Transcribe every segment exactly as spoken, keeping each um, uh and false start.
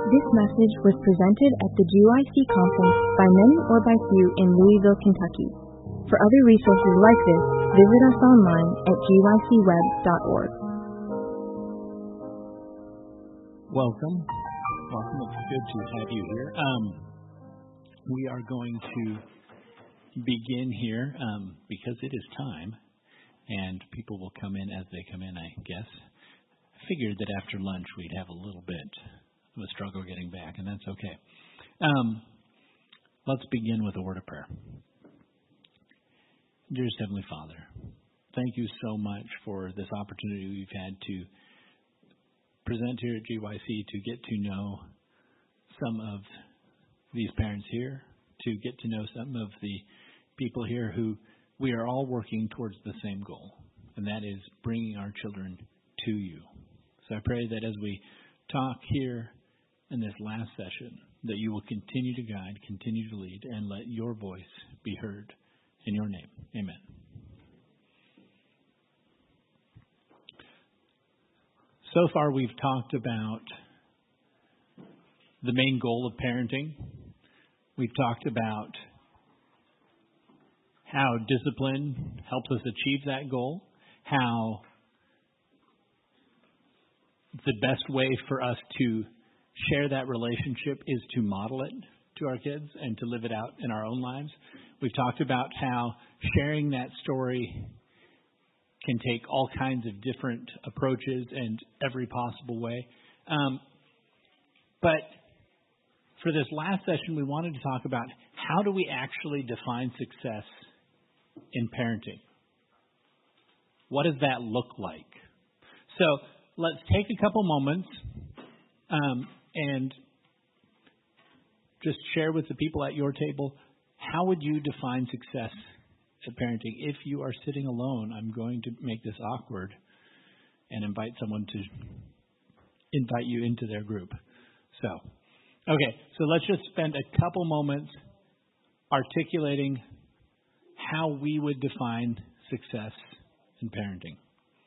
This message was presented at the G Y C conference by many or by few in Louisville, Kentucky. For other resources like this, visit us online at g y c web dot org. Welcome. Welcome. It's good to have you here. Um, we are going to begin here um, because it is time, and people will come in as they come in, I guess. I figured that after lunch we'd have a little bit of a struggle getting back, and that's okay. Um, let's begin with a word of prayer. Dearest Heavenly Father, thank you so much for this opportunity we've had to present here at G Y C, to get to know some of these parents here, to get to know some of the people here who we are all working towards the same goal, and that is bringing our children to you. So I pray that as we talk here in this last session, that you will continue to guide, continue to lead, and let your voice be heard. In your name, amen. So far, we've talked about the main goal of parenting. We've talked about how discipline helps us achieve that goal, how the best way for us to share that relationship is to model it to our kids and to live it out in our own lives. We've talked about how sharing that story can take all kinds of different approaches and every possible way. Um, but for this last session, we wanted to talk about how do we actually define success in parenting? What does that look like? So let's take a couple moments um, and just share with the people at your table, how would you define success at parenting? If you are sitting alone, I'm going to make this awkward and invite someone to invite you into their group. So, okay, so let's just spend a couple moments articulating how we would define success in parenting.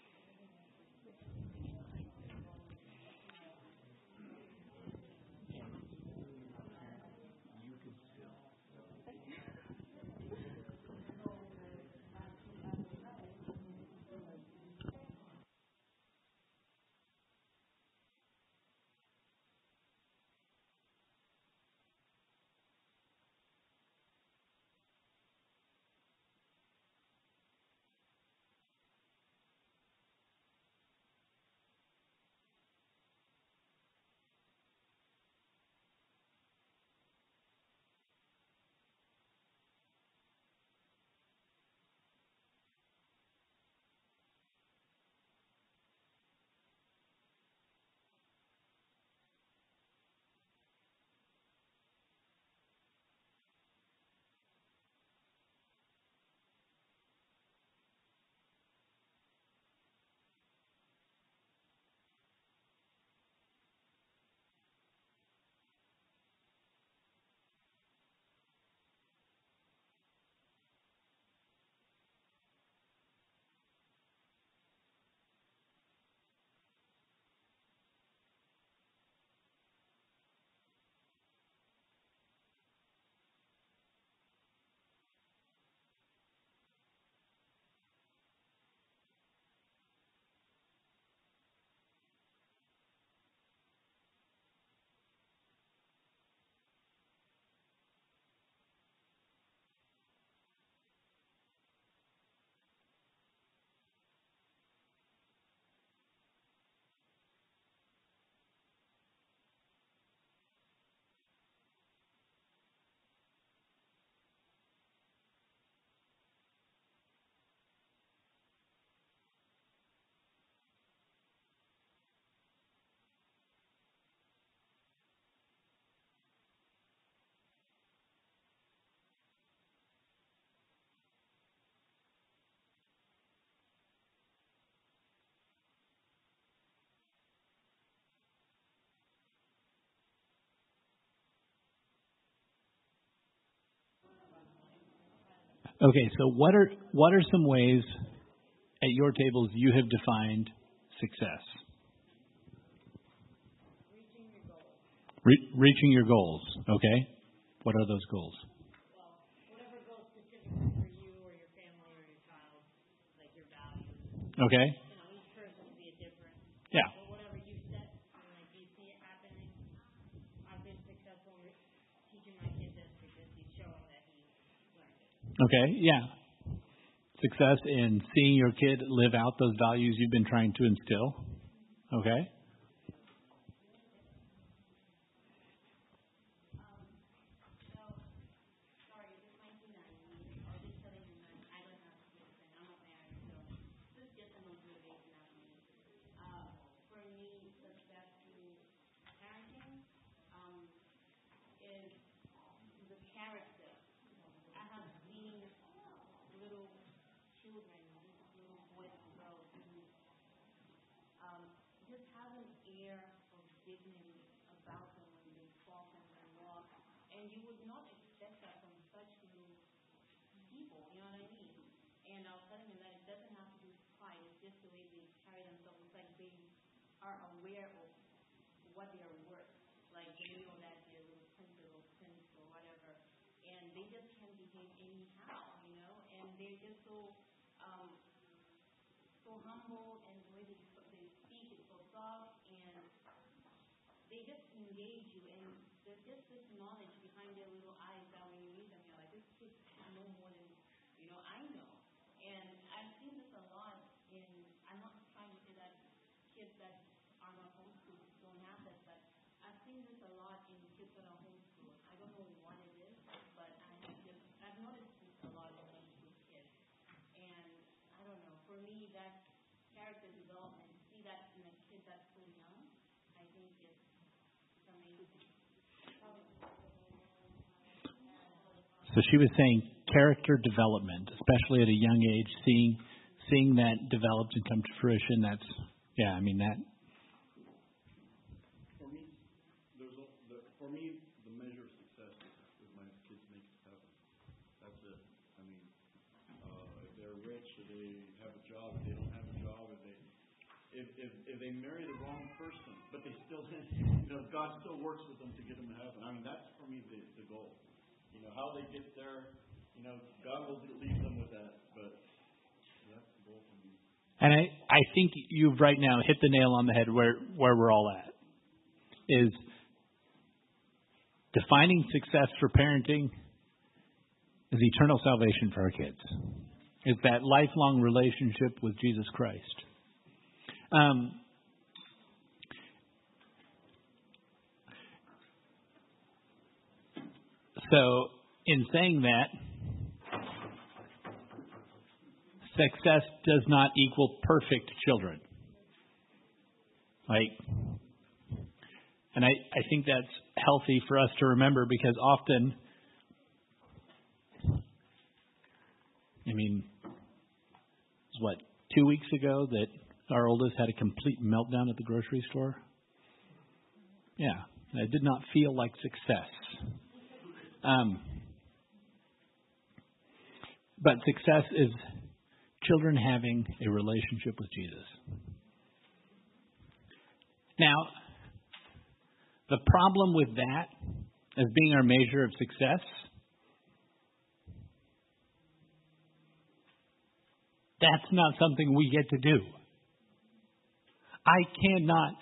Okay, so what are what are some ways at your tables you have defined success? Re- reaching your goals. Okay. What are those goals? Well, whatever goals specifically for you or your family or your child, like your values. Okay. You know, each person will be a different. Yeah. But whatever you set, and like you see it happening. I've been successful with teaching my kid this because he's showing that he learned it. Okay. Yeah. Success in seeing your kid live out those values you've been trying to instill. Okay. Are aware of what they are worth, like they know that they're little principal, prince or whatever, and they just can't behave anyhow, you know, and they're just so um, so humble, and the way they, they speak is so soft, and they just engage you, and there's just this knowledge behind their little eyes that when you meet them, you're like, this kid know more than, you know, I know, and I've seen this a lot in, I'm not trying to say that kids that are not homeschooled don't have this, but I've seen this a lot in kids that are homeschooled. I don't know what it is, but I have just, I've noticed this a lot in homeschooled kids. And I don't know, for me, that character development, see that in a kid that's so young, I think it's, it's amazing. So she was saying character development, especially at a young age, seeing seeing that developed and come to fruition. That's yeah, I mean that. For me, there's a, the, for me the measure of success is if my kids make it to heaven. That's it. I mean, uh, if they're rich, if they have a job, if they don't have a job, if they if if, if they marry the wrong person, but they still, you know, God still works with them to get them to heaven. I mean, that's for me the, the goal. You know, how they get there, you know, God will lead them with that, but that's the goal for me. And I, I think you've right now hit the nail on the head where, where we're all at. Is defining success for parenting is eternal salvation for our kids. It's that lifelong relationship with Jesus Christ. Um, so in saying that, success does not equal perfect children. Like, and I, I think that's healthy for us to remember because often, I mean, it was what, two weeks ago that our oldest had a complete meltdown at the grocery store? Yeah, it did not feel like success. Um, but success is children having a relationship with Jesus. Now, the problem with that as being our measure of success, that's not something we get to do. I cannot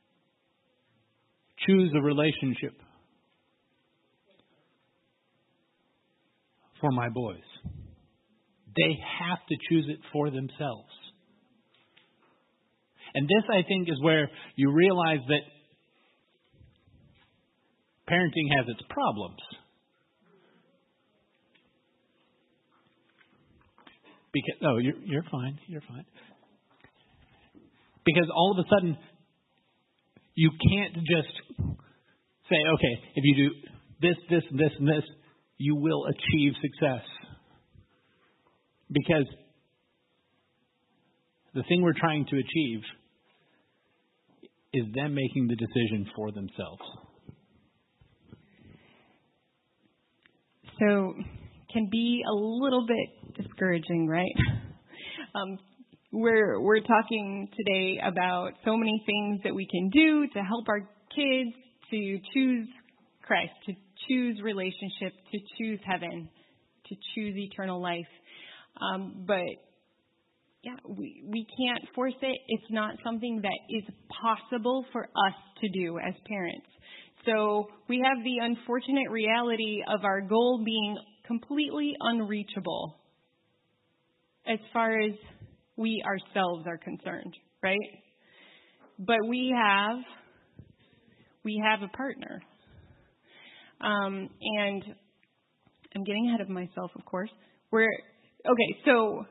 choose a relationship for my boys. They have to choose it for themselves. And this, I think, is where you realize that parenting has its problems. Because oh, you're you're fine, you're fine. Because all of a sudden, you can't just say, okay, if you do this, this, and this, and this, you will achieve success. Because the thing we're trying to achieve is them making the decision for themselves. So, can be a little bit discouraging, right? um, we're we're talking today about so many things that we can do to help our kids to choose Christ, to choose relationship, to choose heaven, to choose eternal life. Um, but yeah, we, we can't force it. It's not something that is possible for us to do as parents. So we have the unfortunate reality of our goal being completely unreachable as far as we ourselves are concerned, right? But we have, we have a partner. Um, and I'm getting ahead of myself, of course. We're, okay, so,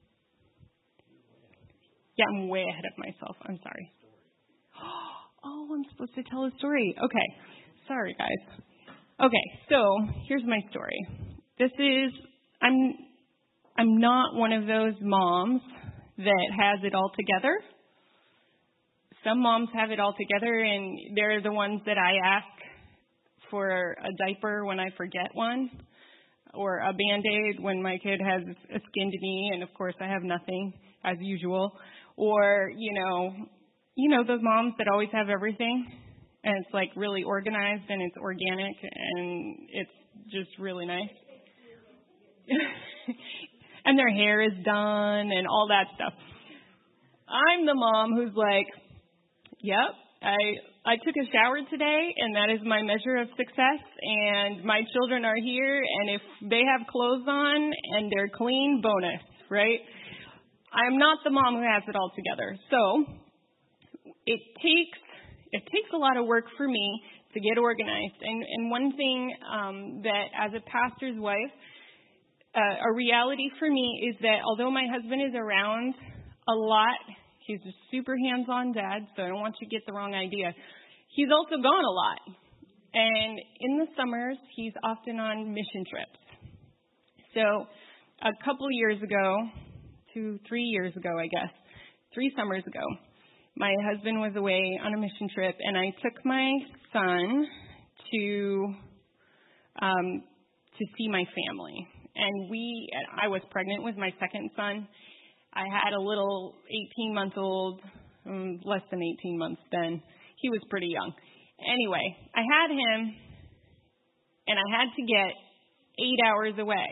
yeah, I'm way ahead of myself. I'm sorry. Oh, I'm supposed to tell a story. Okay. Sorry, guys. Okay, so here's my story. This is, I'm, I'm not one of those moms that has it all together. Some moms have it all together, and they're the ones that I ask for a diaper when I forget one, or a Band-Aid when my kid has a skinned knee, and of course I have nothing, as usual. Or, you know, you know those moms that always have everything, and it's like really organized, and it's organic, and it's just really nice. And their hair is done, and all that stuff. I'm the mom who's like, yep, I I took a shower today, and that is my measure of success, and my children are here, and if they have clothes on and they're clean, bonus, right? I'm not the mom who has it all together. So it takes it takes a lot of work for me to get organized. And, and one thing um, that as a pastor's wife, uh, a reality for me is that although my husband is around a lot, he's a super hands-on dad, so I don't want you to get the wrong idea. He's also gone a lot. And in the summers, he's often on mission trips. So a couple years ago, two, three years ago, I guess, three summers ago, my husband was away on a mission trip, and I took my son to um, to see my family. And we, I was pregnant with my second son. I had a little eighteen-month-old, um, less than eighteen months then. He was pretty young. Anyway, I had him, and I had to get eight hours away.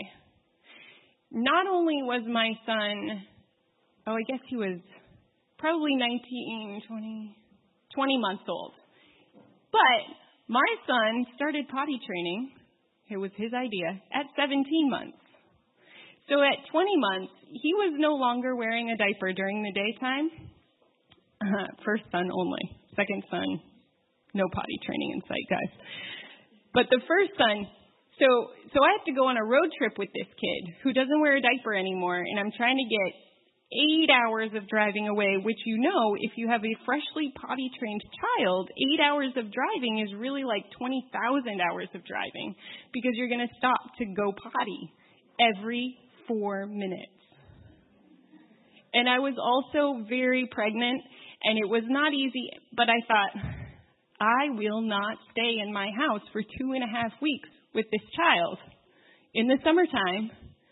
Not only was my son, oh, I guess he was probably nineteen, twenty, twenty months old. But my son started potty training, it was his idea, at seventeen months. So at twenty months, he was no longer wearing a diaper during the daytime. Uh, first son only. Second son, no potty training in sight, guys. But the first son, so so I have to go on a road trip with this kid who doesn't wear a diaper anymore, and I'm trying to get eight hours of driving away, which you know, if you have a freshly potty trained child, eight hours of driving is really like twenty thousand hours of driving because you're going to stop to go potty every four minutes. And I was also very pregnant, and it was not easy, but I thought, I will not stay in my house for two and a half weeks with this child in the summertime.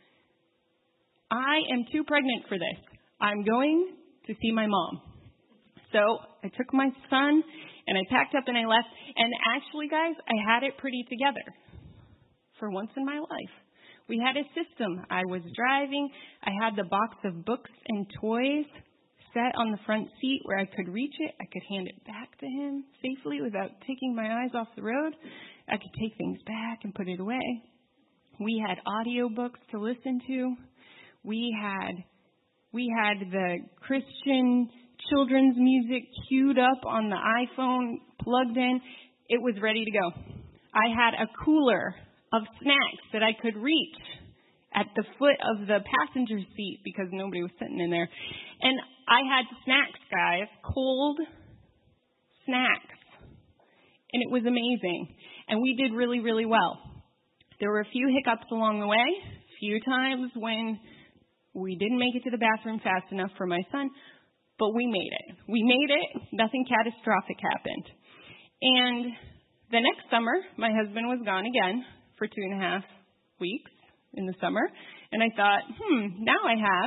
I am too pregnant for this. I'm going to see my mom. So I took my son, and I packed up and I left. And actually, guys, I had it pretty together for once in my life. We had a system. I was driving. I had the box of books and toys set on the front seat where I could reach it. I could hand it back to him safely without taking my eyes off the road. I could take things back and put it away. We had audiobooks to listen to. We had we had the Christian children's music queued up on the iPhone, plugged in. It was ready to go. I had a cooler of snacks that I could reach at the foot of the passenger seat because nobody was sitting in there. And I had snacks, guys, cold snacks. And it was amazing. And we did really, really well. There were a few hiccups along the way, a few times when we didn't make it to the bathroom fast enough for my son, but we made it. We made it. Nothing catastrophic happened. And the next summer, my husband was gone again for two and a half weeks in the summer. And I thought, hmm, now I have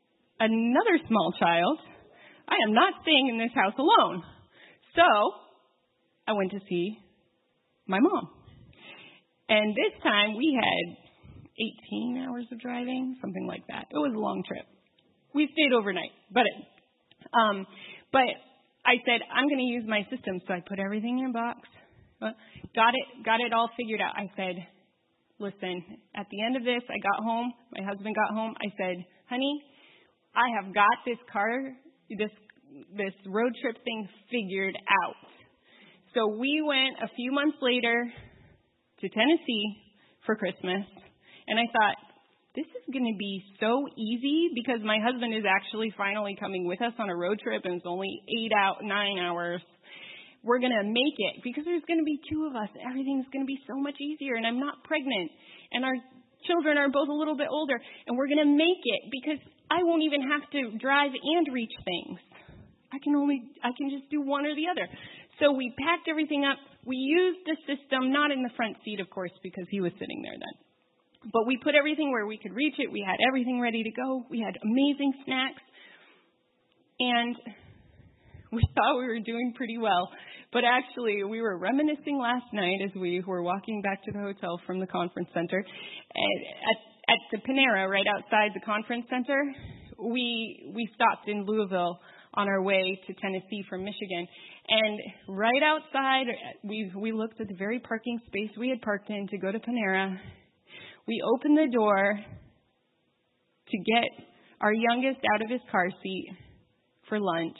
another small child. I am not staying in this house alone. So I went to see my mom. And this time we had eighteen hours of driving, something like that. It was a long trip. We stayed overnight, but it, um, but I said, I'm going to use my system. So I put everything in a box, got it, got it all figured out. I said, listen, at the end of this, I got home, my husband got home. I said, honey, I have got this car, this, this road trip thing figured out. So we went a few months later to Tennessee for Christmas, and I thought, this is going to be so easy because my husband is actually finally coming with us on a road trip, and it's only eight out, nine hours. We're going to make it because there's going to be two of us. Everything's going to be so much easier, and I'm not pregnant, and our children are both a little bit older, and we're going to make it because I won't even have to drive and reach things. I can only, I can just do one or the other. So we packed everything up. We used the system, not in the front seat, of course, because he was sitting there then. But we put everything where we could reach it. We had everything ready to go. We had amazing snacks. And we thought we were doing pretty well. But actually, we were reminiscing last night as we were walking back to the hotel from the conference center. At, at the Panera, right outside the conference center, we we stopped in Louisville on our way to Tennessee from Michigan. And right outside, we we looked at the very parking space we had parked in to go to Panera. We opened the door to get our youngest out of his car seat for lunch,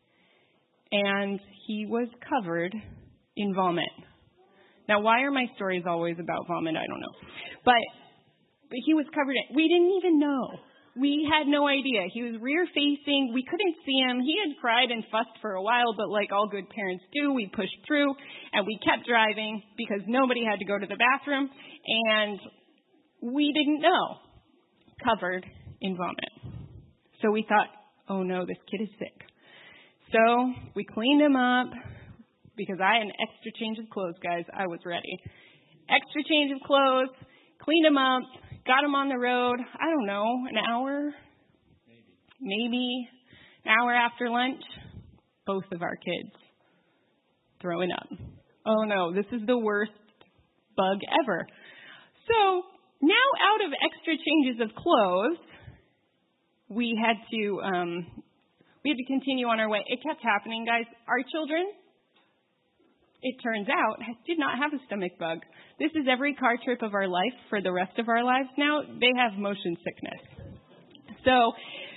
and he was covered in vomit. Now, why are my stories always about vomit? I don't know. But, but he was covered in, we didn't even know. We had no idea. He was rear-facing. We couldn't see him. He had cried and fussed for a while, but like all good parents do, we pushed through, and we kept driving because nobody had to go to the bathroom, and we didn't know. Covered in vomit. So we thought, oh no, this kid is sick. So we cleaned him up because I had an extra change of clothes, guys. I was ready. Extra change of clothes, cleaned him up, got him on the road, I don't know, an hour, maybe, maybe an hour after lunch, both of our kids throwing up. Oh no, this is the worst bug ever. So now out of extra changes of clothes, we had to um, we had to continue on our way. It kept happening, guys. Our children, it turns out, did not have a stomach bug. This is every car trip of our life for the rest of our lives now. They have motion sickness. So,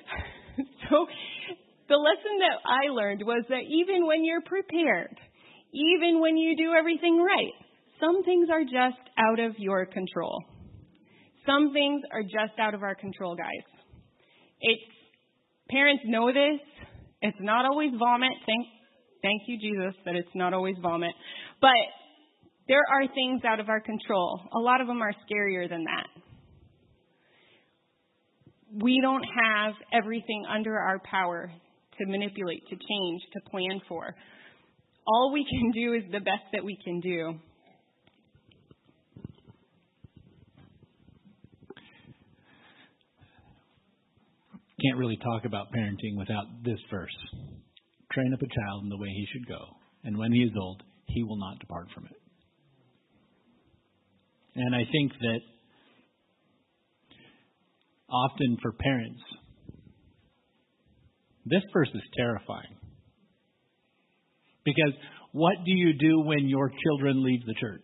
so the lesson that I learned was that even when you're prepared, even when you do everything right, some things are just out of your control. Some things are just out of our control, guys. It's, parents know this. It's not always vomit. Thank, thank you, Jesus, that it's not always vomit. But there are things out of our control. A lot of them are scarier than that. We don't have everything under our power to manipulate, to change, to plan for. All we can do is the best that we can do. Can't really talk about parenting without this verse. Train up a child in the way he should go, and when he is old, he will not depart from it. And I think that often for parents, this verse is terrifying. Because what do you do when your children leave the church?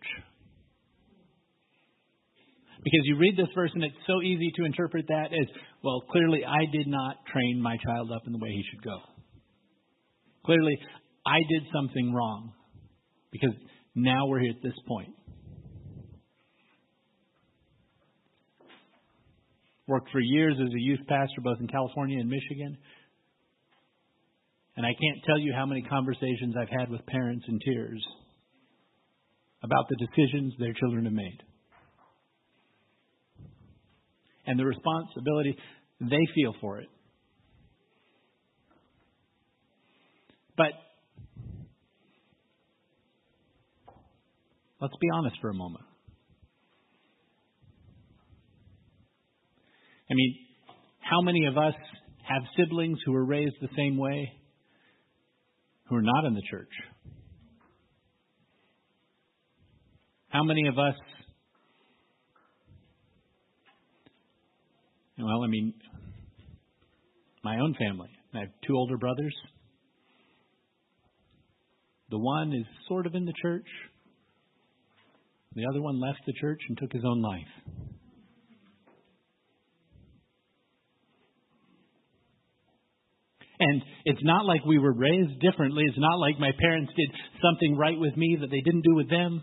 Because you read this verse and it's so easy to interpret that as, well, clearly I did not train my child up in the way he should go. Clearly I did something wrong because now we're here at this point. Worked for years as a youth pastor both in California and Michigan. And I can't tell you how many conversations I've had with parents in tears about the decisions their children have made. And the responsibility they feel for it. But let's be honest for a moment. I mean, how many of us have siblings who were raised the same way, who are not in the church? How many of us, well, I mean, my own family. I have two older brothers. The one is sort of in the church. The other one left the church and took his own life. And it's not like we were raised differently. It's not like my parents did something right with me that they didn't do with them.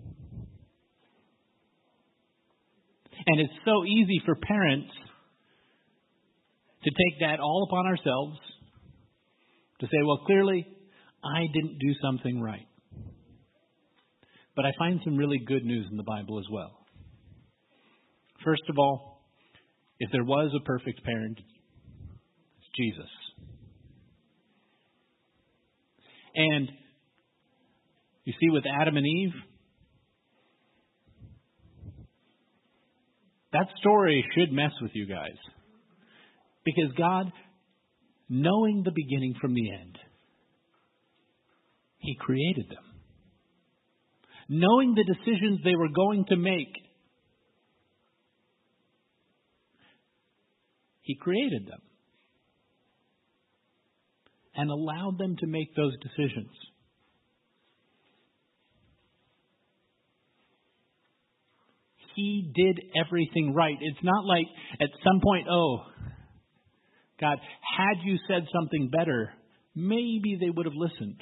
And it's so easy for parents to take that all upon ourselves, to say, well, clearly, I didn't do something right. But I find some really good news in the Bible as well. First of all, if there was a perfect parent, it's Jesus. And you see, with Adam and Eve, that story should mess with you guys. Because God, knowing the beginning from the end, He created them. Knowing the decisions they were going to make, He created them. And allowed them to make those decisions. He did everything right. It's not like at some point, oh, God, had you said something better, maybe they would have listened.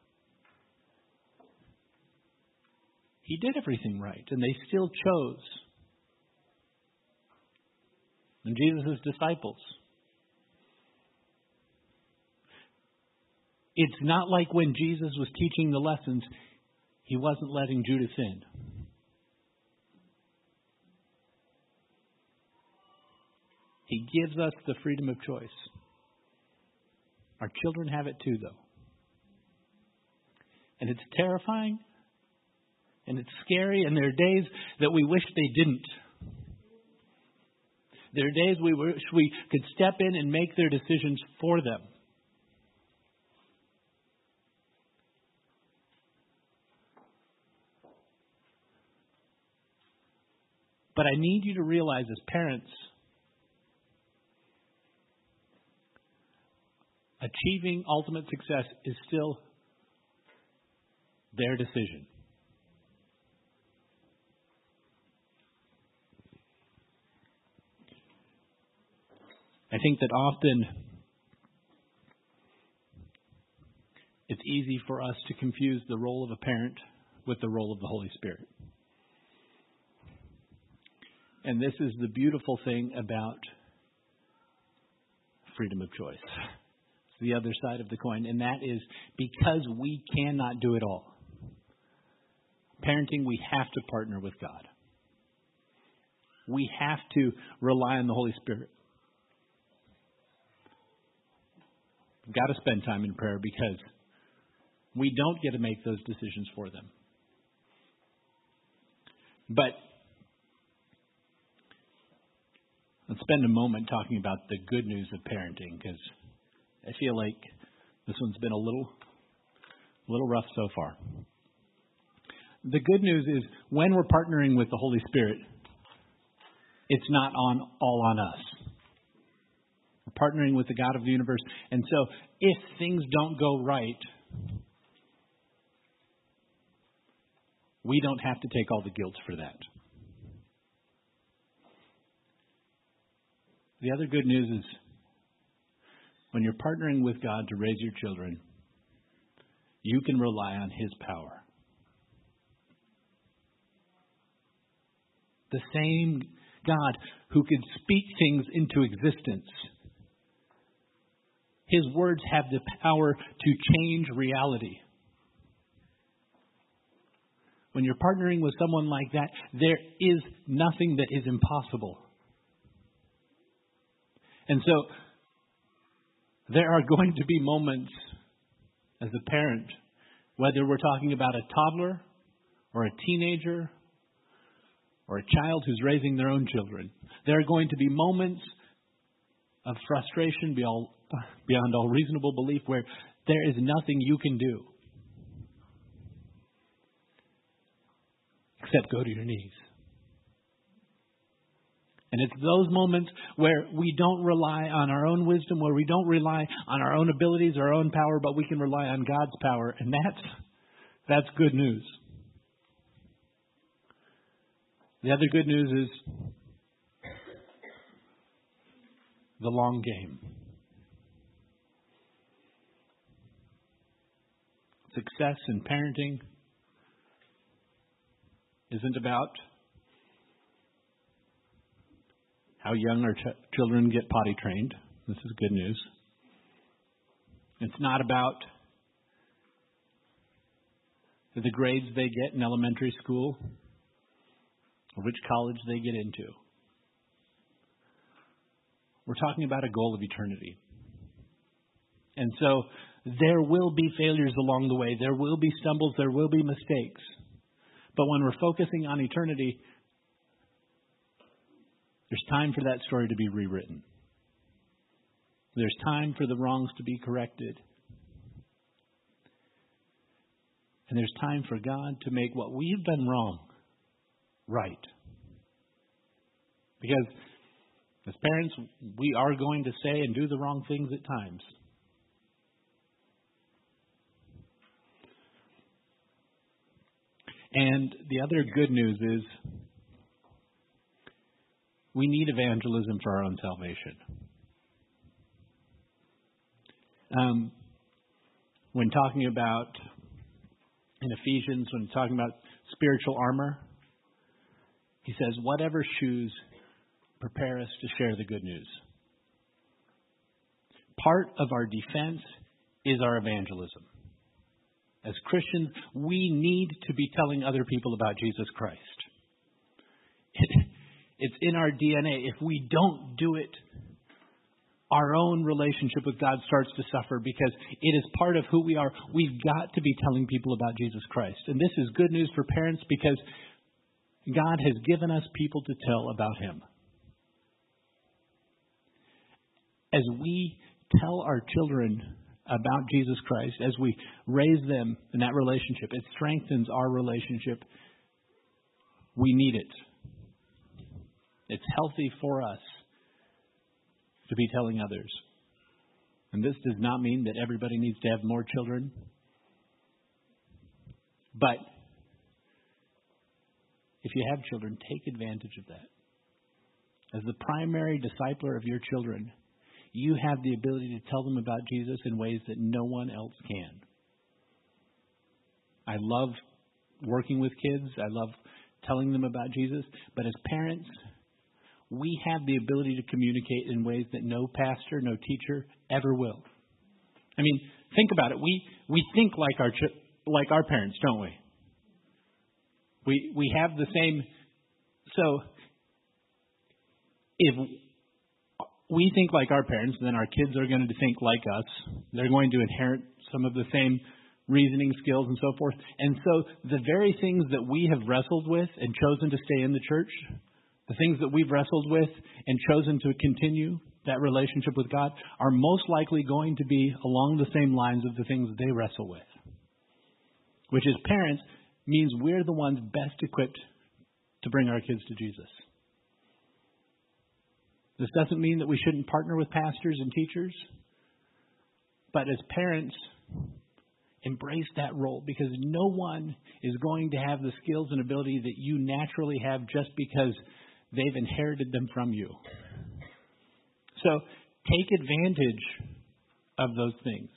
He did everything right, and they still chose. And Jesus' disciples. It's not like when Jesus was teaching the lessons, He wasn't letting Judas in. He gives us the freedom of choice. Our children have it too, though. And it's terrifying. And it's scary. And there are days that we wish they didn't. There are days we wish we could step in and make their decisions for them. But I need you to realize as parents, achieving ultimate success is still their decision. I think that often it's easy for us to confuse the role of a parent with the role of the Holy Spirit. And this is the beautiful thing about freedom of choice. It's the other side of the coin. And that is because we cannot do it all. Parenting, we have to partner with God. We have to rely on the Holy Spirit. We've got to spend time in prayer because we don't get to make those decisions for them. But let's spend a moment talking about the good news of parenting, because I feel like this one's been a little, little rough so far. The good news is when we're partnering with the Holy Spirit, it's not on all on us. We're partnering with the God of the universe. And so if things don't go right, we don't have to take all the guilt for that. The other good news is when you're partnering with God to raise your children, you can rely on His power. The same God who could speak things into existence. His words have the power to change reality. When you're partnering with someone like that, there is nothing that is impossible. And so, there are going to be moments as a parent, whether we're talking about a toddler or a teenager or a child who's raising their own children, there are going to be moments of frustration beyond, beyond all reasonable belief where there is nothing you can do except go to your knees. And it's those moments where we don't rely on our own wisdom, where we don't rely on our own abilities, our own power, but we can rely on God's power. And that's, that's good news. The other good news is the long game. Success in parenting isn't about how young our ch- children get potty trained. This is good news. It's not about the grades they get in elementary school or which college they get into. We're talking about a goal of eternity. And so there will be failures along the way. There will be stumbles. There will be mistakes. But when we're focusing on eternity, there's time for that story to be rewritten. There's time for the wrongs to be corrected. And there's time for God to make what we've done wrong right. Because as parents, we are going to say and do the wrong things at times. And the other good news is we need evangelism for our own salvation. Um, when talking about, in Ephesians, when talking about spiritual armor, he says, whatever shoes prepare us to share the good news. Part of our defense is our evangelism. As Christians, we need to be telling other people about Jesus Christ. It, it's in our D N A. If we don't do it, our own relationship with God starts to suffer because it is part of who we are. We've got to be telling people about Jesus Christ. And this is good news for parents because God has given us people to tell about Him. As we tell our children about Jesus Christ, as we raise them in that relationship, it strengthens our relationship. We need it. It's healthy for us to be telling others. And this does not mean that everybody needs to have more children. But if you have children, take advantage of that. As the primary discipler of your children, you have the ability to tell them about Jesus in ways that no one else can. I love working with kids. I love telling them about Jesus. But as parents, we have the ability to communicate in ways that no pastor, no teacher ever will. I mean, think about it. We we think like our ch- like our parents, don't we? We we have the same. So if we think like our parents, then our kids are going to think like us. They're going to inherit some of the same reasoning skills and so forth. And so the very things that we have wrestled with and chosen to stay in the church, the things that we've wrestled with and chosen to continue that relationship with God, are most likely going to be along the same lines of the things they wrestle with. Which as parents means we're the ones best equipped to bring our kids to Jesus. This doesn't mean that we shouldn't partner with pastors and teachers. But as parents, embrace that role because no one is going to have the skills and ability that you naturally have just because they've inherited them from you. So take advantage of those things.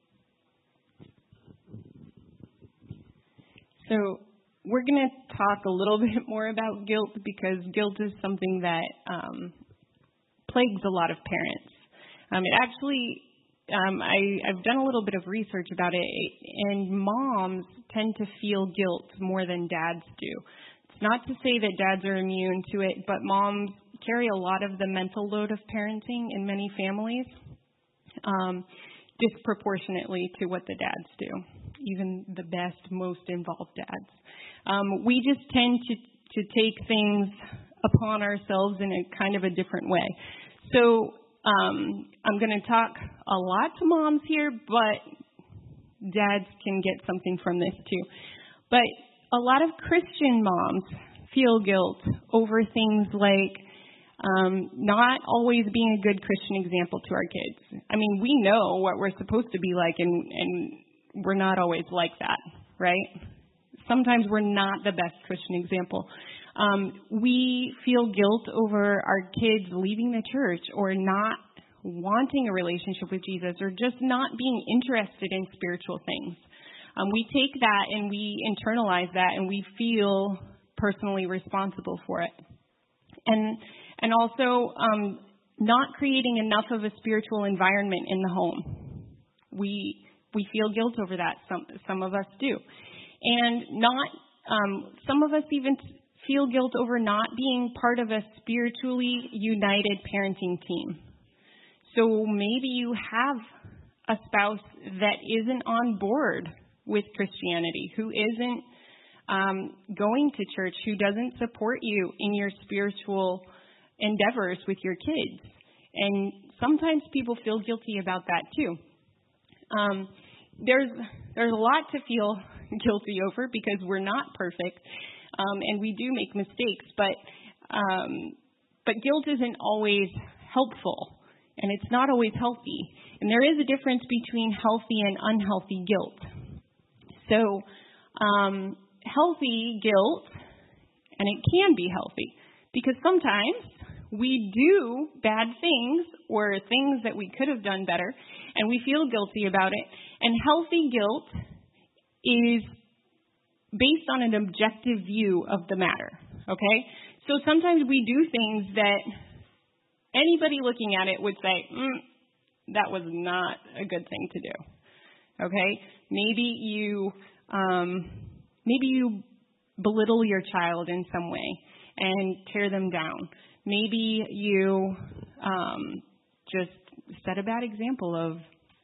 So we're going to talk a little bit more about guilt because guilt is something that um, plagues a lot of parents. Um, it actually, um, I, I've done a little bit of research about it, and moms tend to feel guilt more than dads do. It's not to say that dads are immune to it, but moms carry a lot of the mental load of parenting in many families, um, disproportionately to what the dads do, even the best, most involved dads. Um, we just tend to, to take things upon ourselves in a kind of a different way. So um, I'm going to talk a lot to moms here, but dads can get something from this too. But a lot of Christian moms feel guilt over things like um, not always being a good Christian example to our kids. I mean, we know what we're supposed to be like, and, and we're not always like that, right? Sometimes we're not the best Christian example. Um, we feel guilt over our kids leaving the church or not wanting a relationship with Jesus or just not being interested in spiritual things. Um, we take that and we internalize that and we feel personally responsible for it. And and also um, not creating enough of a spiritual environment in the home. We we feel guilt over that. Some some of us do. And not um, some of us even feel guilt over not being part of a spiritually united parenting team. So maybe you have a spouse that isn't on board with Christianity, who isn't um, going to church, who doesn't support you in your spiritual endeavors with your kids. And sometimes people feel guilty about that too. Um, there's there's a lot to feel guilty over because we're not perfect, um, and we do make mistakes. But um, but guilt isn't always helpful, and it's not always healthy. And there is a difference between healthy and unhealthy guilt. So um, healthy guilt, and it can be healthy, because sometimes we do bad things or things that we could have done better, and we feel guilty about it. And healthy guilt is based on an objective view of the matter, okay? So sometimes we do things that anybody looking at it would say, mm, that was not a good thing to do, okay? Maybe you, um, maybe you belittle your child in some way and tear them down. Maybe you um, just set a bad example of,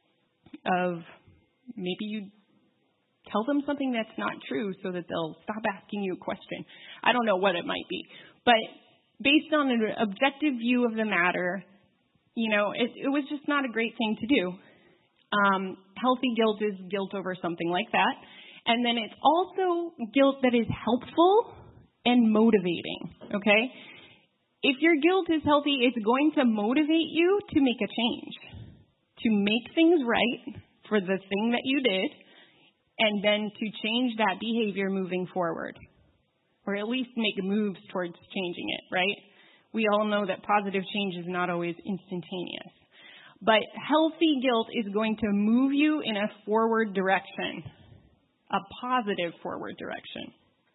of maybe you tell them something that's not true so that they'll stop asking you a question. I don't know what it might be. But based on an objective view of the matter, you know, it, it was just not a great thing to do. Um, healthy guilt is guilt over something like that. And then it's also guilt that is helpful and motivating, okay? If your guilt is healthy, it's going to motivate you to make a change, to make things right for the thing that you did, and then to change that behavior moving forward, or at least make moves towards changing it, right? We all know that positive change is not always instantaneous. But healthy guilt is going to move you in a forward direction, a positive forward direction.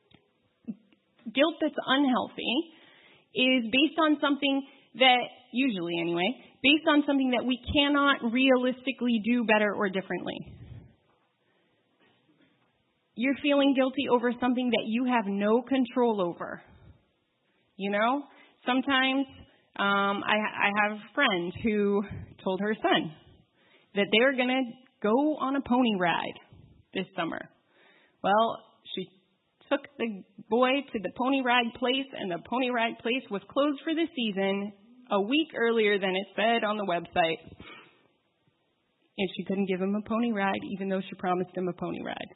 Guilt that's unhealthy is based on something that, usually anyway, based on something that we cannot realistically do better or differently. You're feeling guilty over something that you have no control over. You know, sometimes um, I, I have a friend who told her son that they were going to go on a pony ride this summer. Well, she took the boy to the pony ride place, and the pony ride place was closed for the season a week earlier than it said on the website. And she couldn't give him a pony ride, even though she promised him a pony ride.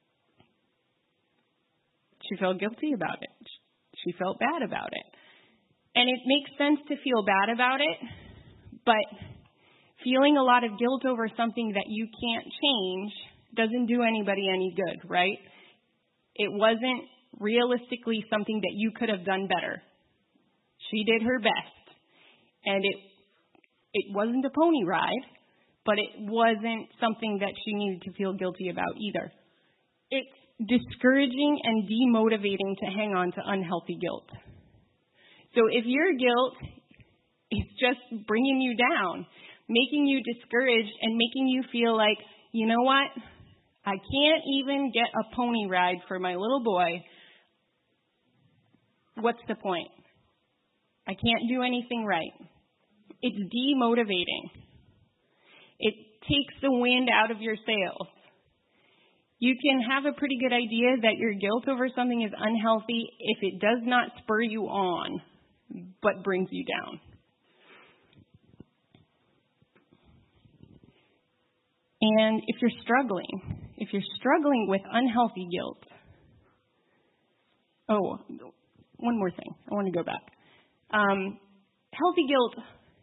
She felt guilty about it. She felt bad about it. And it makes sense to feel bad about it, but feeling a lot of guilt over something that you can't change doesn't do anybody any good, right? It wasn't realistically something that you could have done better. She did her best. And it it wasn't a pony ride, but it wasn't something that she needed to feel guilty about either. It's discouraging and demotivating to hang on to unhealthy guilt. So if your guilt is just bringing you down, making you discouraged and making you feel like, you know what, I can't even get a pony ride for my little boy, what's the point? I can't do anything right. It's demotivating. It takes the wind out of your sails. You can have a pretty good idea that your guilt over something is unhealthy if it does not spur you on, but brings you down. And if you're struggling, if you're struggling with unhealthy guilt, oh, one more thing. I want to go back. Um, healthy guilt,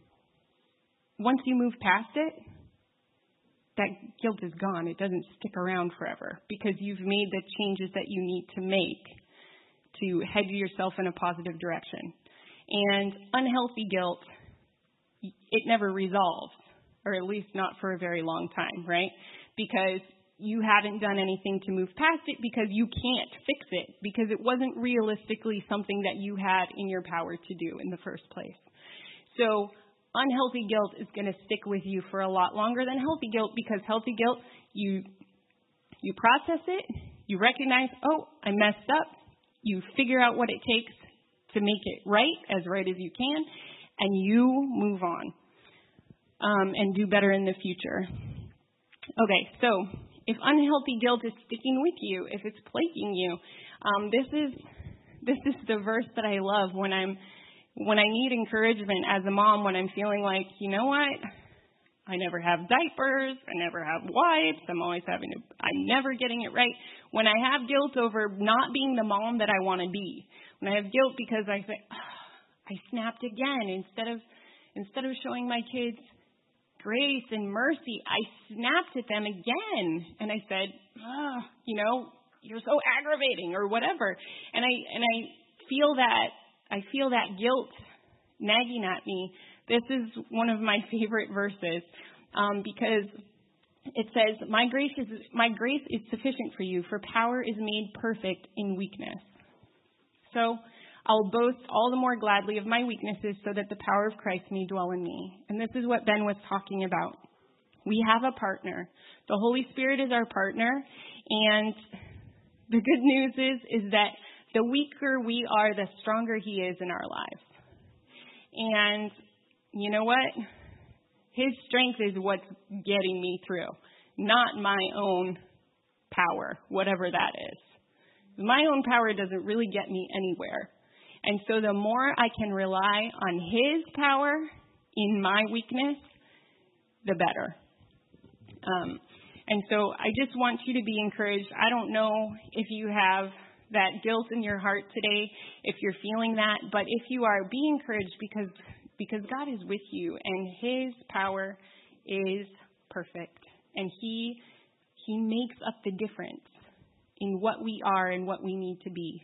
once you move past it, that guilt is gone. It doesn't stick around forever because you've made the changes that you need to make to head yourself in a positive direction. And unhealthy guilt, it never resolves, or at least not for a very long time, right? Because you haven't done anything to move past it because you can't fix it because it wasn't realistically something that you had in your power to do in the first place. So unhealthy guilt is going to stick with you for a lot longer than healthy guilt because healthy guilt, you you process it, you recognize, oh, I messed up, you figure out what it takes to make it right, as right as you can, and you move on um, and do better in the future. Okay, so if unhealthy guilt is sticking with you, if it's plaguing you, um, this is this is the verse that I love when I'm when I need encouragement as a mom, when I'm feeling like, you know what, I never have diapers, I never have wipes, I'm always having to, I'm never getting it right. When I have guilt over not being the mom that I want to be, when I have guilt because I say, oh, I snapped again, instead of instead of showing my kids grace and mercy, I snapped at them again. And I said, oh, you know, you're so aggravating or whatever. And I and I feel that I feel that guilt nagging at me. This is one of my favorite verses um, because it says, "My grace is my grace is sufficient for you, for power is made perfect in weakness." So I'll boast all the more gladly of my weaknesses so that the power of Christ may dwell in me. And this is what Ben was talking about. We have a partner. The Holy Spirit is our partner. And the good news is, is that the weaker we are, the stronger He is in our lives. And you know what? His strength is what's getting me through, not my own power, whatever that is. My own power doesn't really get me anywhere. And so the more I can rely on His power in my weakness, the better. Um, and so I just want you to be encouraged. I don't know if you have that guilt in your heart today, if you're feeling that, but if you are, be encouraged because because God is with you and His power is perfect. And He He makes up the difference in what we are and what we need to be.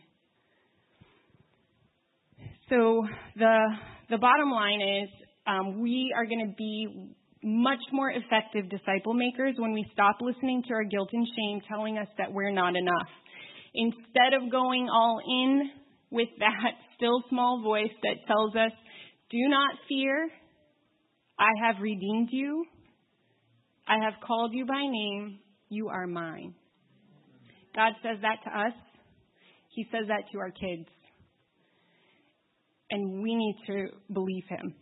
So the the bottom line is um, we are going to be much more effective disciple makers when we stop listening to our guilt and shame telling us that we're not enough. Instead of going all in with that still small voice that tells us, do not fear, I have redeemed you, I have called you by name, you are mine. God says that to us. He says that to our kids. And we need to believe Him.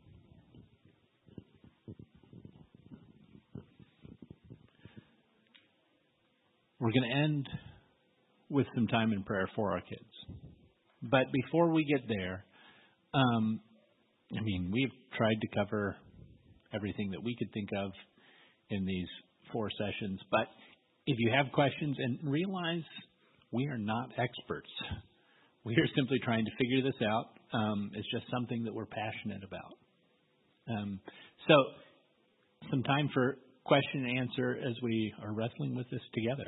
We're going to end with some time in prayer for our kids. But before we get there, um, I mean, we've tried to cover everything that we could think of in these four sessions. But if you have questions, and realize we are not experts. We are simply trying to figure this out. Um, it's just something that we're passionate about. Um, so some time for question and answer as we are wrestling with this together.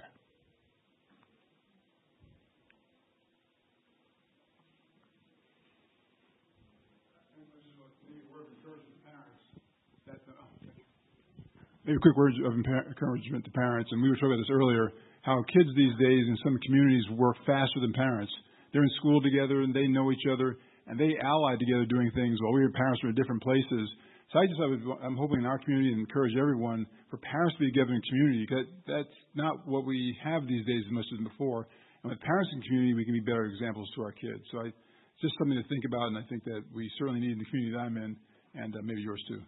Maybe a quick word of encouragement to parents. And we were talking about this earlier, how kids these days in some communities work faster than parents. They're in school together and they know each other and they ally together doing things while we parents are in different places. So I just, I would, I'm hoping in our community and encourage everyone for parents to be together in community. Because that's not what we have these days as much as before. And with parents in community, we can be better examples to our kids. So I, it's just something to think about, and I think that we certainly need in the community that I'm in, and uh, maybe yours too.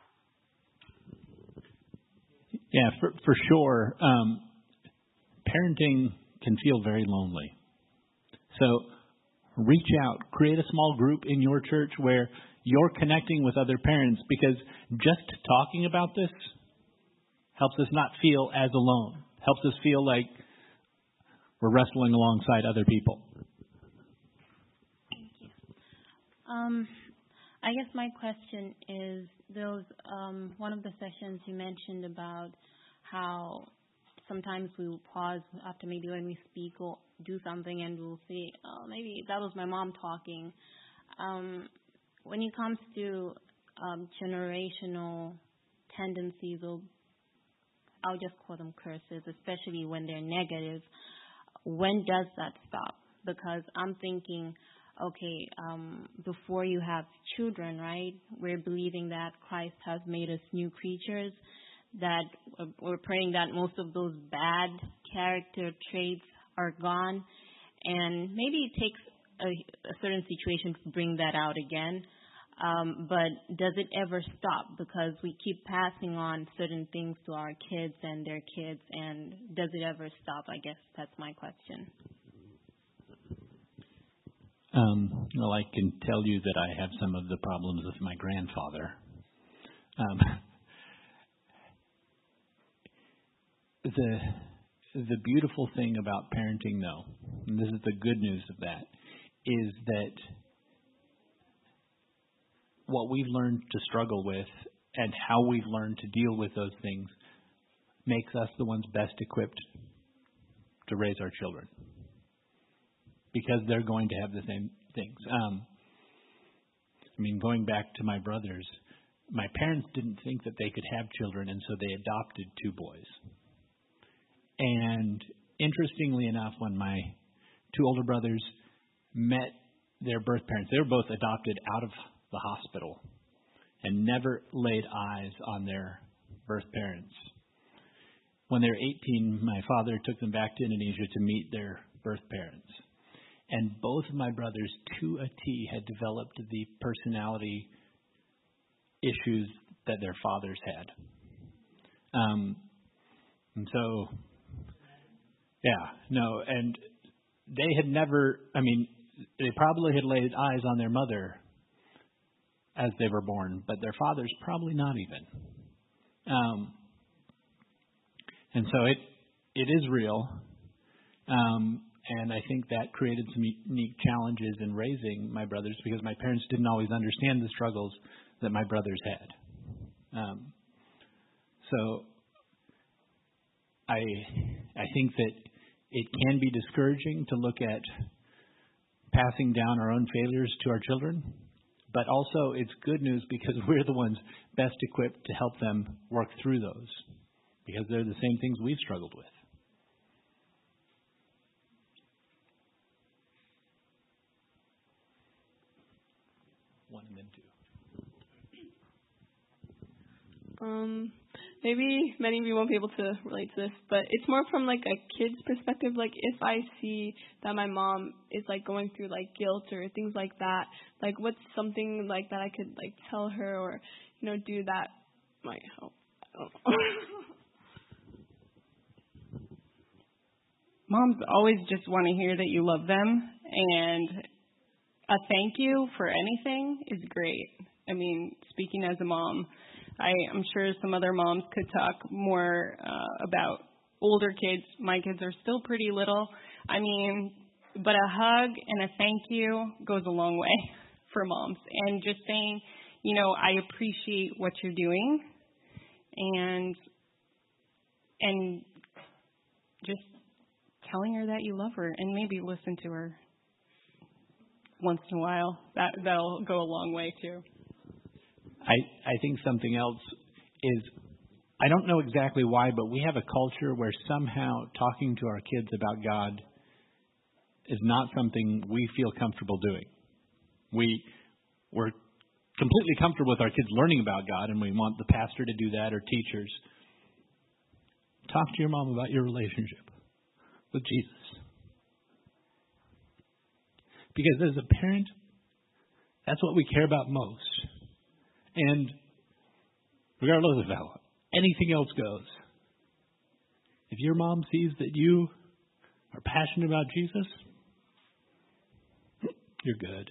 Yeah, for, for sure. Um, parenting can feel very lonely. So reach out, create a small group in your church where you're connecting with other parents, because just talking about this helps us not feel as alone, helps us feel like we're wrestling alongside other people. Um, I guess my question is those um, one of the sessions you mentioned about how sometimes we will pause after maybe when we speak or do something and we'll say, oh, maybe that was my mom talking. Um, when it comes to um, generational tendencies, or I'll just call them curses, especially when they're negative, when does that stop? Because I'm thinking, okay, um, before you have children, right, we're believing that Christ has made us new creatures, that uh, we're praying that most of those bad character traits are gone, and maybe it takes a, a certain situation to bring that out again. Um, but does it ever stop? Because we keep passing on certain things to our kids and their kids, and does it ever stop? I guess that's my question. Um, well, I can tell you that I have some of the problems with my grandfather. Um, the the beautiful thing about parenting, though, and this is the good news of that, is that what we've learned to struggle with and how we've learned to deal with those things makes us the ones best equipped to raise our children, because they're going to have the same things. Um, I mean, going back to my brothers, my parents didn't think that they could have children, and so they adopted two boys. And interestingly enough, when my two older brothers met their birth parents, they were both adopted out of the hospital and never laid eyes on their birth parents. When they were eighteen, my father took them back to Indonesia to meet their birth parents. And both of my brothers, to a T, had developed the personality issues that their fathers had. Um, and so, yeah, no, and they had never, I mean, they probably had laid eyes on their mother as they were born, but their fathers probably not even. Um, and so it it is real. Um, and I think that created some unique challenges in raising my brothers, because my parents didn't always understand the struggles that my brothers had. Um, so I I think that it can be discouraging to look at passing down our own failures to our children, but also it's good news because we're the ones best equipped to help them work through those, because they're the same things we've struggled with. One and then two. Um, maybe many of you won't be able to relate to this, but it's more from like a kid's perspective. Like if I see that my mom is like going through like guilt or things like that, like what's something like that I could like tell her or, you know, do that might help. I don't know. Moms always just want to hear that you love them, and a thank you for anything is great. I mean, speaking as a mom, I am sure some other moms could talk more uh, about older kids. My kids are still pretty little. I mean, but a hug and a thank you goes a long way for moms. And just saying, you know, I appreciate what you're doing, and and just telling her that you love her, and maybe listen to her once in a while. That that'll go a long way too. I, I think something else is, I don't know exactly why, but we have a culture where somehow talking to our kids about God is not something we feel comfortable doing. We, we're completely comfortable with our kids learning about God, and we want the pastor to do that or teachers. Talk to your mom about your relationship with Jesus. Because as a parent, that's what we care about most. And regardless of how anything else goes, if your mom sees that you are passionate about Jesus, you're good.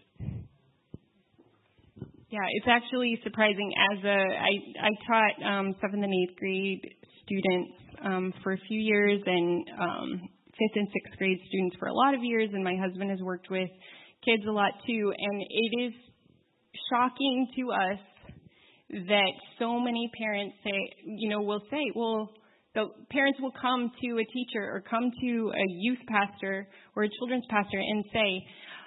Yeah, it's actually surprising. As a, I, I taught um, seventh and eighth grade students um, for a few years, and um, fifth and sixth grade students for a lot of years, and my husband has worked with kids a lot too, and it is shocking to us that so many parents say, you know, will say, well, the parents will come to a teacher or come to a youth pastor or a children's pastor and say,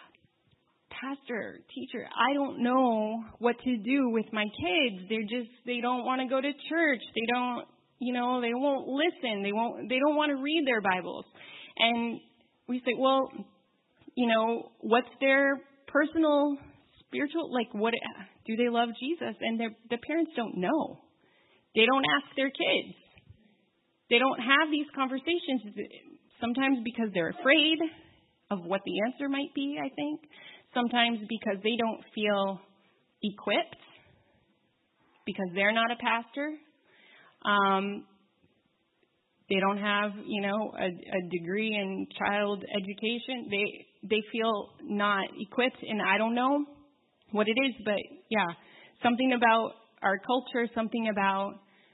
pastor, teacher, I don't know what to do with my kids. They're just, they don't want to go to church. They don't, you know, they won't listen. They won't, they don't want to read their Bibles. And we say, well, you know, what's their personal spiritual, like what, do they love Jesus? And the parents don't know. They don't ask their kids. They don't have these conversations, sometimes because they're afraid of what the answer might be, I think. Sometimes because they don't feel equipped, because they're not a pastor. Um, they don't have, you know, a, a degree in child education. They they feel not equipped, and I don't know what it is, but yeah, something about our culture, something about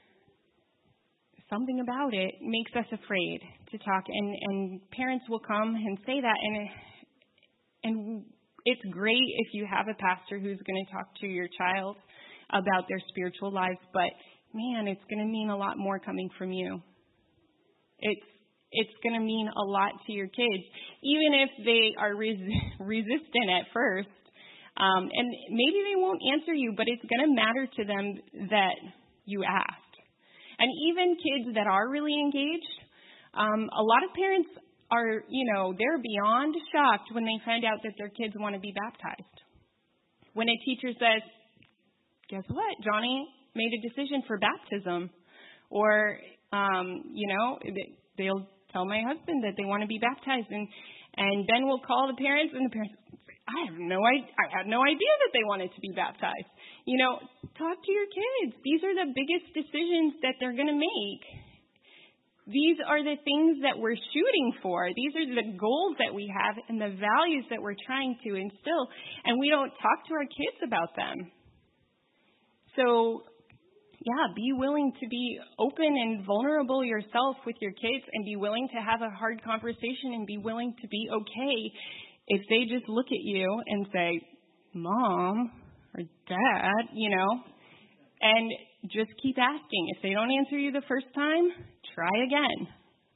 something about it makes us afraid to talk, and, and parents will come and say that, and and it's great if you have a pastor who's going to talk to your child about their spiritual lives, but man, it's going to mean a lot more coming from you. It's it's going to mean a lot to your kids, even if they are res- resistant at first, um, and maybe they won't answer you, but it's going to matter to them that you asked. And even kids that are really engaged, um, a lot of parents are, you know, they're beyond shocked when they find out that their kids want to be baptized. When a teacher says, guess what, Johnny made a decision for baptism. Or, um, you know, they'll tell my husband that they want to be baptized. And, and then we'll call the parents, and the parents say, I have no idea, I had no idea that they wanted to be baptized. You know, talk to your kids. These are the biggest decisions that they're going to make. These are the things that we're shooting for. These are the goals that we have and the values that we're trying to instill. And we don't talk to our kids about them. So, yeah, be willing to be open and vulnerable yourself with your kids, and be willing to have a hard conversation, and be willing to be okay if they just look at you and say, Mom or Dad, you know, and just keep asking. If they don't answer you the first time, try again.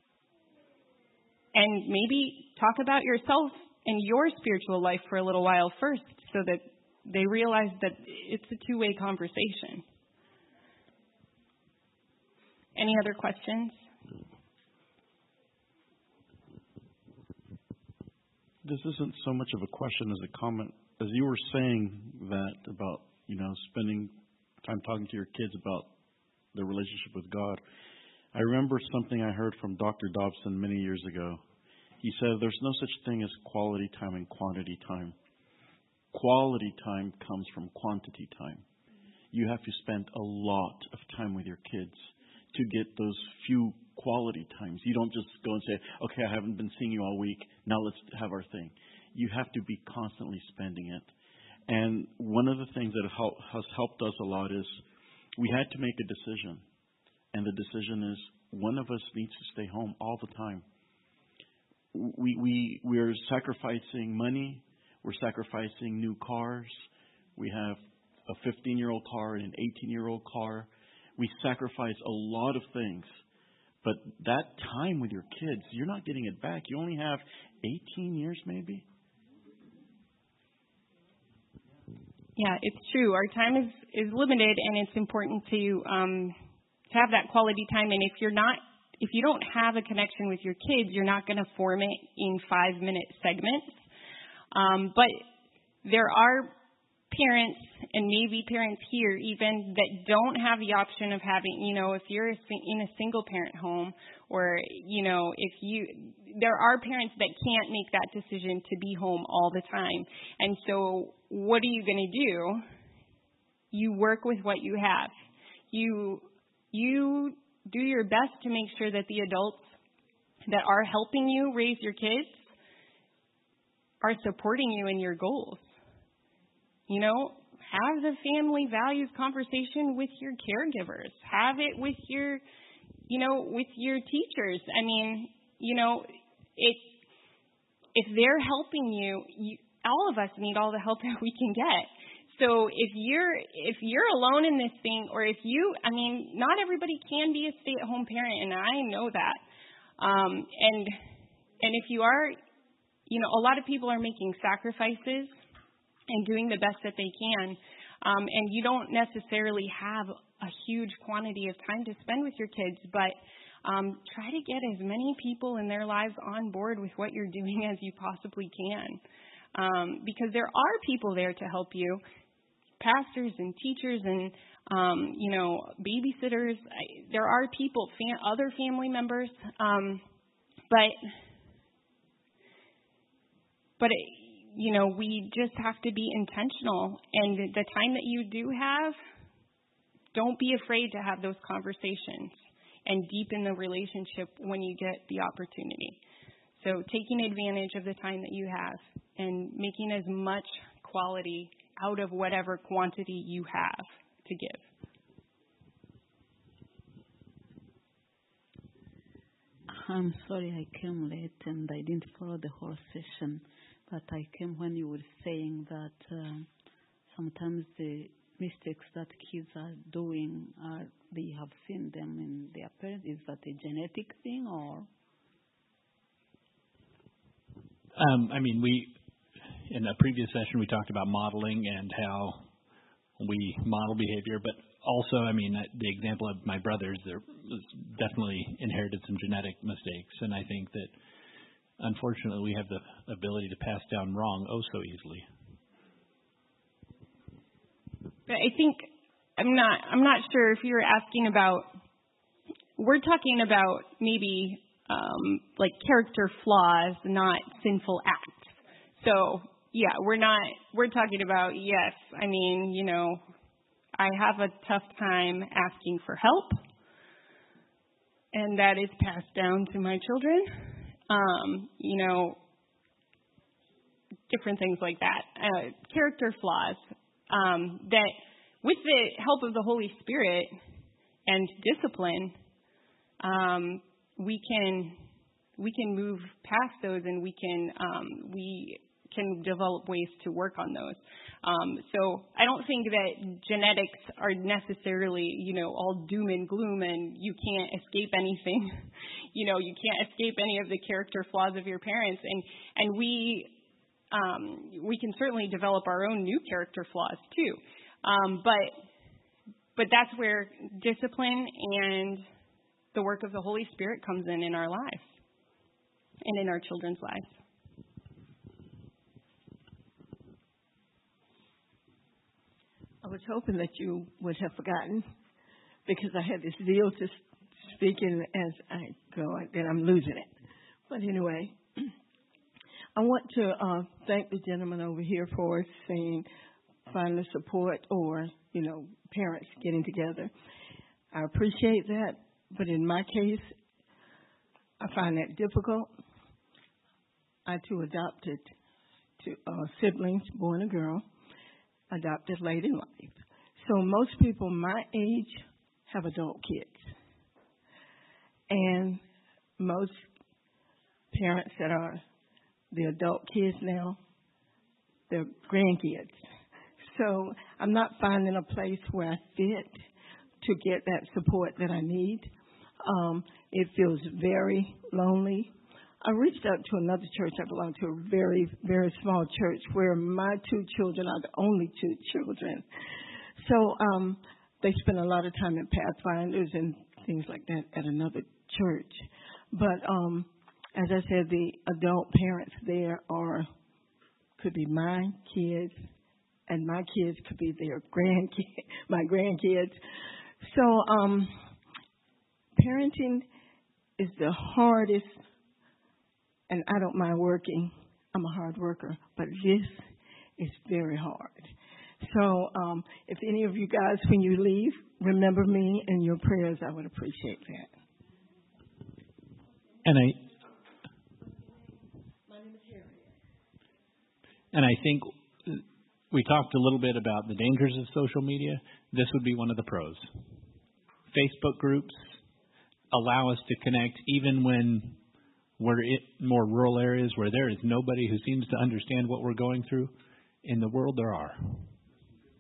And maybe talk about yourself and your spiritual life for a little while first, so that they realize that it's a two-way conversation. Any other questions? This isn't so much of a question as a comment. As you were saying that about, you know, spending time talking to your kids about their relationship with God, I remember something I heard from Doctor Dobson many years ago. He said there's no such thing as quality time and quantity time. Quality time comes from quantity time. You have to spend a lot of time with your kids to get those few quality times. You don't just go and say, okay, I haven't been seeing you all week, now let's have our thing. You have to be constantly spending it. And one of the things that has helped us a lot is we had to make a decision. And the decision is one of us needs to stay home all the time. We, we, we're sacrificing money. We're sacrificing new cars. We have a fifteen-year-old car and an eighteen-year-old car. We sacrifice a lot of things. But that time with your kids, you're not getting it back. You only have eighteen years maybe. Yeah, it's true. Our time is, is limited, and it's important to um, have that quality time. And if you're not, if you don't have a connection with your kids, you're not going to form it in five-minute segments. Um, but there are parents, and maybe parents here even, that don't have the option of having, you know, if you're in a single-parent home, or, you know, if you, there are parents that can't make that decision to be home all the time. And so what are you going to do? You work with what you have. You, you do your best to make sure that the adults that are helping you raise your kids are supporting you in your goals. You know, have the family values conversation with your caregivers. Have it with your, you know, with your teachers. I mean, you know, it, if they're helping you, you, all of us need all the help that we can get. So if you're if you're alone in this thing, or if you, I mean, not everybody can be a stay-at-home parent, and I know that. Um, and and if you are, you know, a lot of people are making sacrifices and doing the best that they can, um, and you don't necessarily have a huge quantity of time to spend with your kids, but um, try to get as many people in their lives on board with what you're doing as you possibly can, um, because there are people there to help you. Pastors and teachers and, um, you know, babysitters. I, there are people, fam- other family members, um, but, but it, you know, we just have to be intentional. And the time that you do have, don't be afraid to have those conversations and deepen the relationship when you get the opportunity. So taking advantage of the time that you have and making as much quality out of whatever quantity you have to give. I'm sorry I came late and I didn't follow the whole session, but I came when you were saying that uh, sometimes the mistakes that kids are doing, are, they have seen them in their parents. Is that a genetic thing or? Um, I mean, we, in a previous session, we talked about modeling and how we model behavior, but also, I mean, the example of my brothers, there was definitely inherited some genetic mistakes, and I think that, unfortunately, we have the ability to pass down wrong oh so easily. I think, I'm not, I'm not sure if you're asking about, we're talking about maybe um, like character flaws, not sinful acts. So, yeah, we're not, we're talking about, yes, I mean, you know, I have a tough time asking for help, and that is passed down to my children. Um, you know, different things like that. Uh, character flaws um, that, with the help of the Holy Spirit and discipline, um, we can we can move past those, and we can um, we can develop ways to work on those. Um, so I don't think that genetics are necessarily, you know, all doom and gloom and you can't escape anything. You know, you can't escape any of the character flaws of your parents. And, and we, um, we can certainly develop our own new character flaws too. Um, but, but that's where discipline and the work of the Holy Spirit comes in in our lives and in our children's lives. I was hoping that you would have forgotten, because I had this deal to speak in as I go, then I'm losing it. But anyway, I want to uh, thank the gentleman over here for saying find the support, or, you know, parents getting together. I appreciate that, but in my case, I find that difficult. I too adopted two uh, siblings, boy and a girl. Adopted late in life. So most people my age have adult kids. And most parents that are the adult kids now, they're grandkids. So I'm not finding a place where I fit to get that support that I need. Um, it feels very lonely. I reached out to another church. I belong to a very, very small church where my two children are the only two children. So um, they spend a lot of time in Pathfinders and things like that at another church. But um, as I said, the adult parents there are, could be my kids, and my kids could be their grandkids, my grandkids. So um, parenting is the hardest. And I don't mind working. I'm a hard worker. But this is very hard. So um, if any of you guys, when you leave, remember me in your prayers, I would appreciate that. And I, My name is Harriet. And I think we talked a little bit about the dangers of social media. This would be one of the pros. Facebook groups allow us to connect even when we're in more rural areas where there is nobody who seems to understand what we're going through. In the world, there are.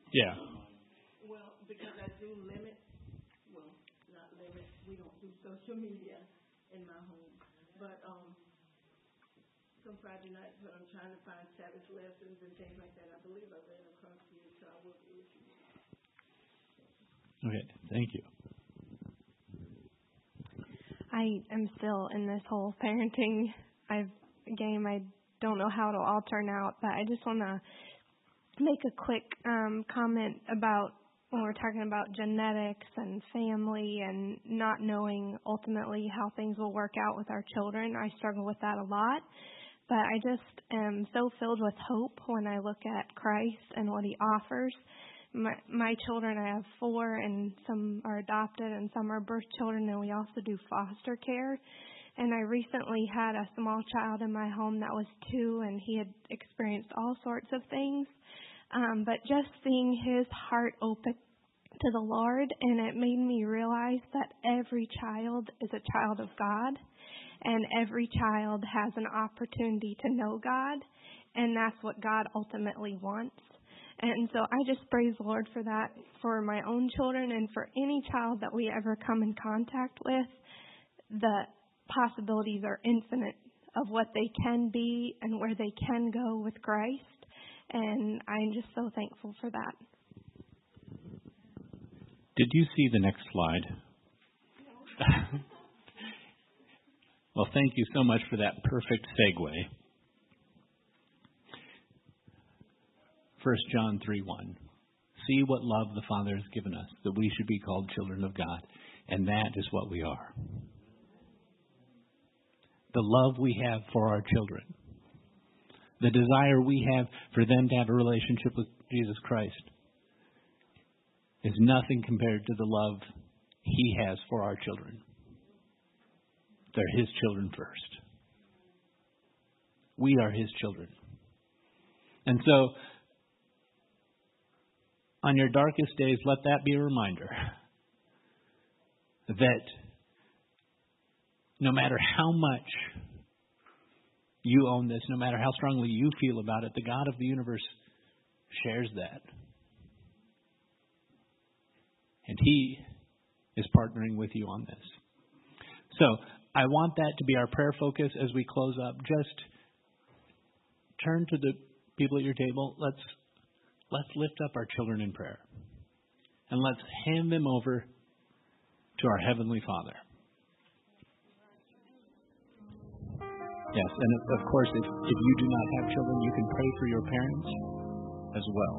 Yeah. Well, because I do limit, well, not limit, we don't do social media in my home. But um, some Friday nights when I'm trying to find Sabbath lessons and things like that, I believe I ran across you, so I will be looking. Okay, thank you. I am still in this whole parenting I've, game. I don't know how it'll all turn out, but I just want to make a quick um, comment about when we're talking about genetics and family and not knowing ultimately how things will work out with our children. I struggle with that a lot, but I just am so filled with hope when I look at Christ and what He offers. My, my children, I have four, and some are adopted and some are birth children, and we also do foster care. And I recently had a small child in my home that was two, and he had experienced all sorts of things. Um, but just seeing his heart open to the Lord, and it made me realize that every child is a child of God, and every child has an opportunity to know God, and that's what God ultimately wants. And so I just praise the Lord for that, for my own children and for any child that we ever come in contact with. The possibilities are infinite of what they can be and where they can go with Christ. And I'm just so thankful for that. Did you see the next slide? Well, thank you so much for that perfect segue. First John three one. See what love the Father has given us, that we should be called children of God. And that is what we are. The love we have for our children. The desire we have for them to have a relationship with Jesus Christ is nothing compared to the love He has for our children. They're His children first. We are His children. And so, on your darkest days, let that be a reminder that no matter how much you own this, no matter how strongly you feel about it, the God of the universe shares that. And He is partnering with you on this. So, I want that to be our prayer focus as we close up. Just turn to the people at your table. Let's let's lift up our children in prayer. And let's hand them over to our Heavenly Father. Yes, and of course, if, if you do not have children, you can pray for your parents as well.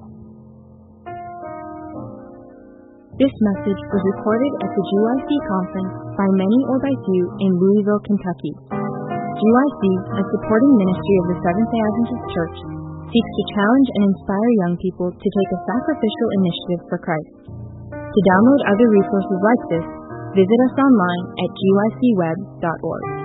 This message was recorded at the G Y C conference by many or by few in Louisville, Kentucky. G Y C, a supporting ministry of the Seventh-day Adventist Church, seeks to challenge and inspire young people to take a sacrificial initiative for Christ. To download other resources like this, visit us online at G Y C web dot org.